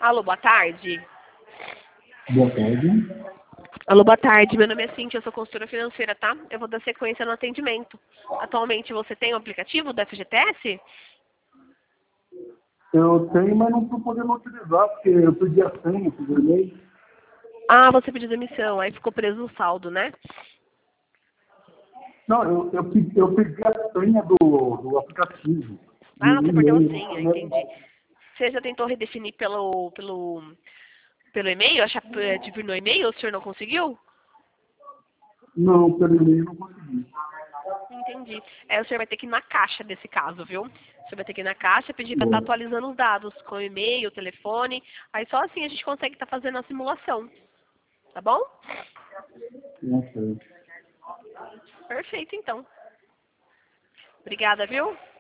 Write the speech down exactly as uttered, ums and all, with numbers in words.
Alô, boa tarde. Boa tarde. Alô, boa tarde. Meu nome é Cintia, eu sou consultora financeira, tá? Eu vou dar sequência no atendimento. Atualmente você tem o aplicativo da F G T S? Eu tenho, mas não estou podendo utilizar, porque eu pedi a senha, pedi o e-mail. Ah, você pediu demissão, aí ficou preso no saldo, né? Não, eu, eu, pedi, eu pedi a senha do, do aplicativo. E Ah, o você perdeu a e-mail não senha, foi entendi. levado. Você já tentou redefinir pelo, pelo, pelo e-mail? Achar de no e-mail? O senhor não conseguiu? Não, pelo e-mail não consegui. Entendi. É, o senhor vai ter que ir na caixa desse caso, viu? O senhor vai ter que ir na caixa, pedir para estar Bom, atualizando os dados com o e-mail, o telefone. Aí só assim a gente consegue estar fazendo a simulação. Tá bom? não sei. Perfeito, então. Obrigada, viu?